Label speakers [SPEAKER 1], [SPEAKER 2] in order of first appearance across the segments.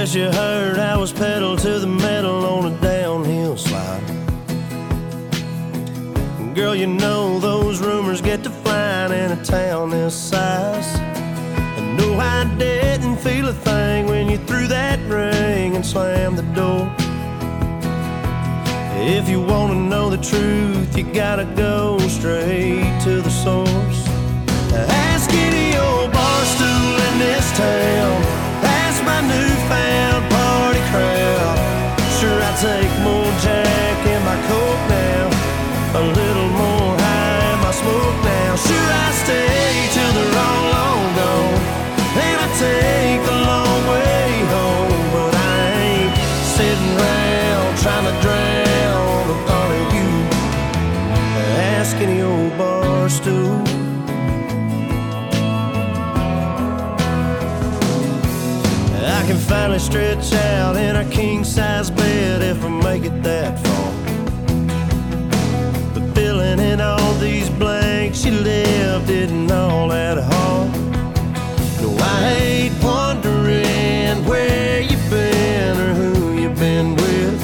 [SPEAKER 1] Guess you heard I was pedal to the metal on a downhill slide. Girl, you know those rumors get to flying in a town this size. And no, I didn't feel a thing when you threw that ring and slammed the door. If you want to know the truth, you gotta go straight to the source. Ask any old bar stool in this town, ask my newfound party crowd. Sure, I take more Jack in my Coke now, a little more high in my smoke now. Sure, I stay till they're all long gone, and I take the long way home. But I ain't sitting around trying to drown the thought of you. Ask any old bar stool. I can finally stretch out in a king-size bed if I make it that far. But filling in all these blanks you left isn't all that hard. No, I hate wondering where you've been or who you've been with.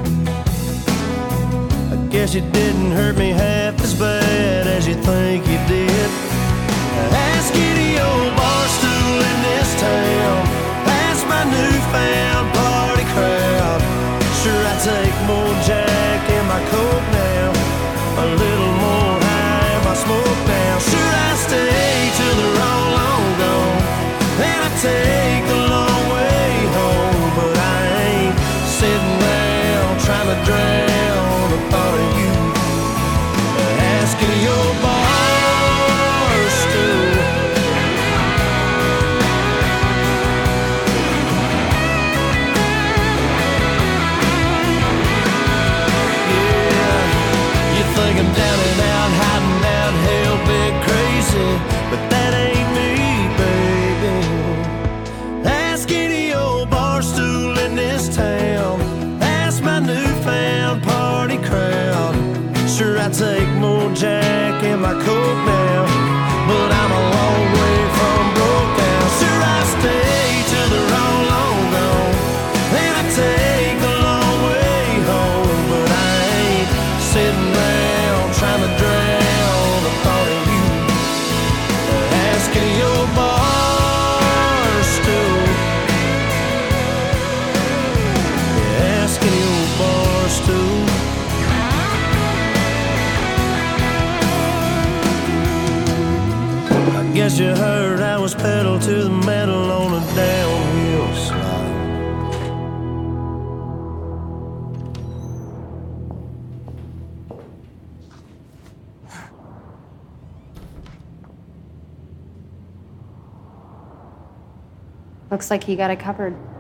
[SPEAKER 1] I guess you didn't hurt me half as bad as you think you did. Ask any old bar stool in this town, my newfound party crowd. Sure, I take more Jack in my Coke now, a little more high in my smoke now. Sure, I stay till they're all long gone, and I take the long way home. But I ain't sitting around trying to drown the thought of you. Ask any old bar stool. I'm down and out, hiding out, hell big crazy, but that ain't me, baby. Ask any old bar stool in this town, ask my newfound party crowd. Sure, I take more Jack in my Coke now, but I'm a long way from broke now. Sure, I stay till they're all long gone, and I take the long way home. But I ain't sitting trying to drown the thought of you. Ask any old bar stool. Ask any old bar stool. I guess you heard I was pedal to the metal on a downhill slide.
[SPEAKER 2] Looks like you got it covered.